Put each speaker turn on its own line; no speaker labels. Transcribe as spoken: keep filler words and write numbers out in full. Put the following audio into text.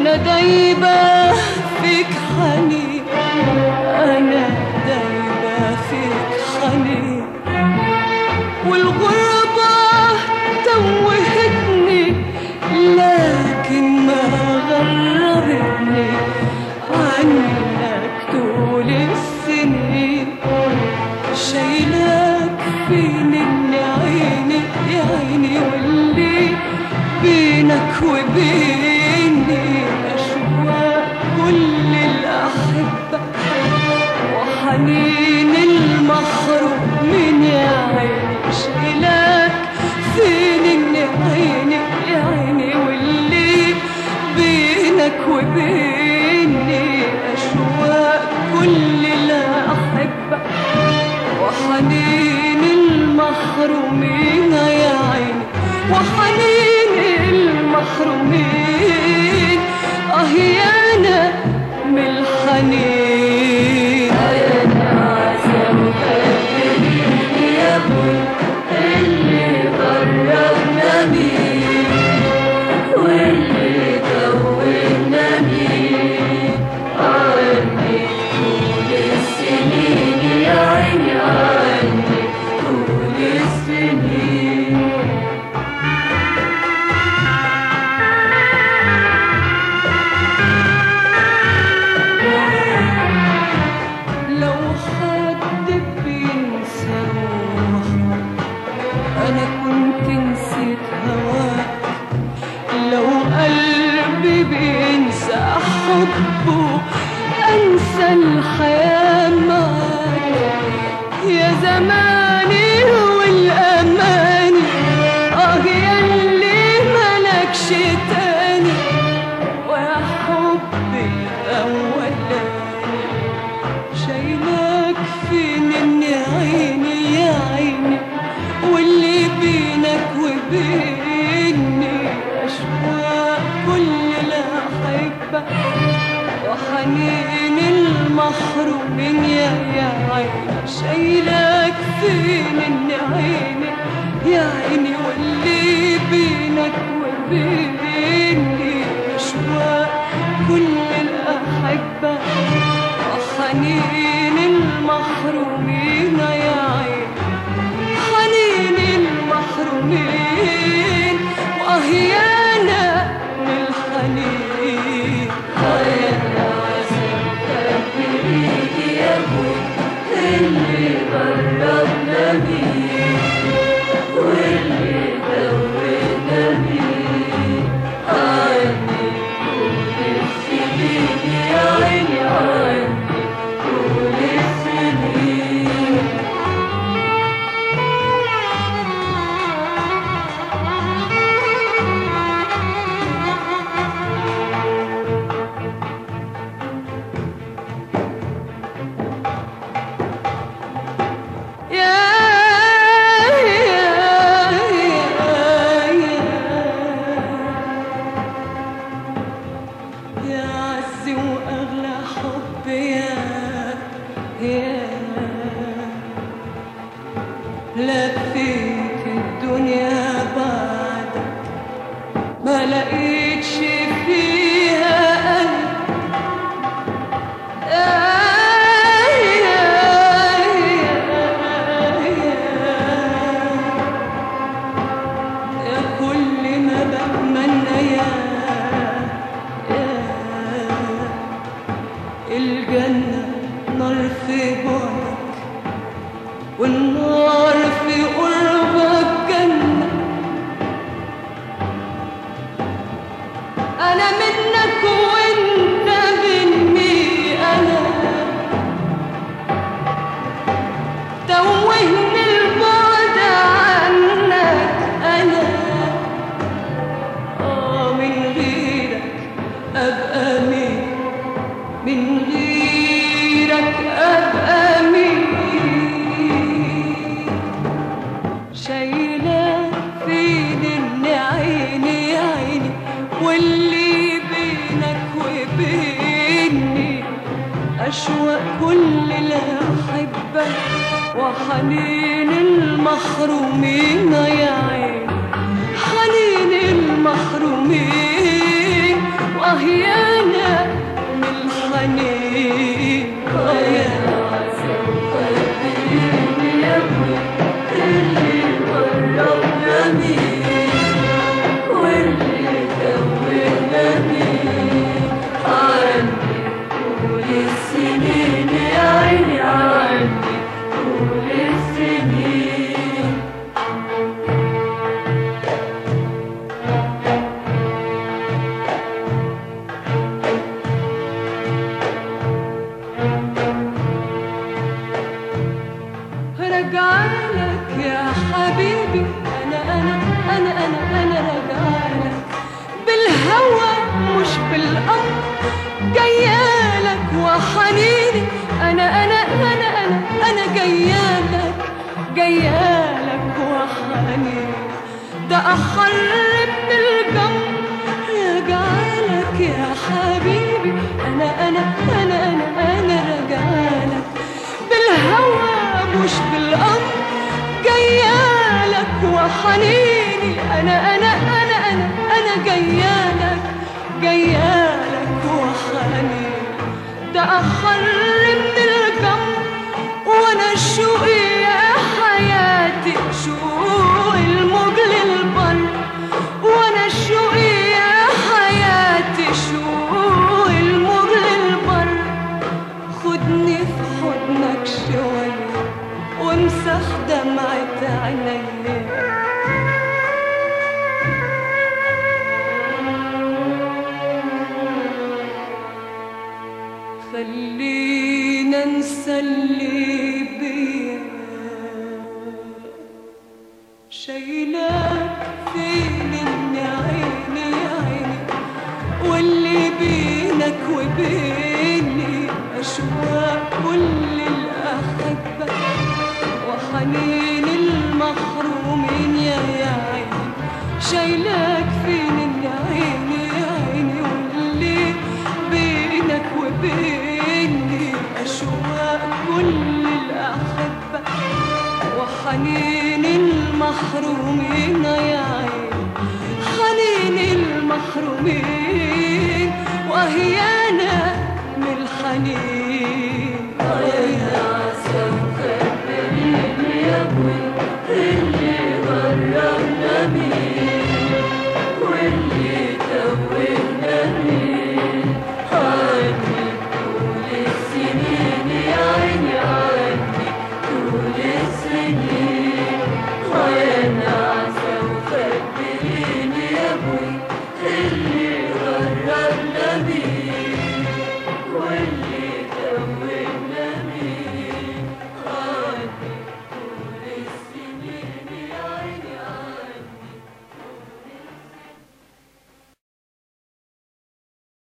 أنا دايبة فيك حنين، أنا دايبة فيك حنين، والغربة توهتني لكن ما غربتني عنك طول السنين. شايلاك فين اللي عيني يا عيني، واللي بينك وبيني أشواق كل الأحبة وحنين المحرومين يا عيني. شايلاك فين اللي عيني يا عيني، واللي بينك وبيني أشواق كل الأحبة وحنين المحرومين يا عيني، وحنين المحرومين. اه يانا من الحنين، يا ناسا وكبريني يا ابوي اللي غربنا مين واللي توهنا مين عني طول السنين يا عيني، عني طول السنين. لو حد بينسى روحه أنا كنت نسيت هواك، لو قلبي بينسى حبه أنسى الحياة معاك. يا زماني والأماني آه ياللي ملكش تاني، ويا حبي الأولاني. شايلاك فين يا عيني يا عيني، واللي بينك وبيني أشواق كل الأحبة وحنين المحرومين يا يا عيني. شايلاك فين يا عيني يا عيني، واللي بينك وبيني أشواق كل الأحبة وحنين المحرومين يا عيني، حنين المحرومين. واه يانا من الحنين، يا ناسا وكبريني يا ابوي اللي غربنا مين واللي توهنا مين عني طول السنين يا عيني، عني طول السنين. يا عزي وأغلى حب يا يا لفيت الدنيا بعدك ما لقيتش فيها قلب. يا كل ما بتمنى يا الجنة نار في بعدك والنار في قربك جنة. أنا منك وأنت مني، أنا توهني البعد عنك، أنا آه من غيرك أبقى مين، من غيرك أبقى مين. شايلاك فين يا عيني يا عيني، واللي بينك وبيني أشواق كل الأحبة وحنين المحرومين يا عيني، حنين المحرومين. واه أحر من الجمر راجعلك يا حبيبي. أنا أنا أنا أنا أنا راجعلك بالهوى مش بالأمر، جايالك وحنيني. أنا أنا أنا أنا أنا جايالك جايالك وحنيني. ده أحر من الجمر وأنا شوقي يا حياتي شوق الموج للبر، وأنا شوقي يا حياتي شوق الموج للبر. خدني في حضنك شوية وامسح دمعة عينيا. خلينا انسى اللي بيا، شايلاك فين إن عيني عيني، واللي بينك وبيني أشواق كل الأحبة وحنين المحرومين. يا يا عيني شايلاك فين إن عيني عيني، واللي بينك وبيني أشواق كل الأحبة وحنين المحرومين. يا عيني حنين المحرومين وهي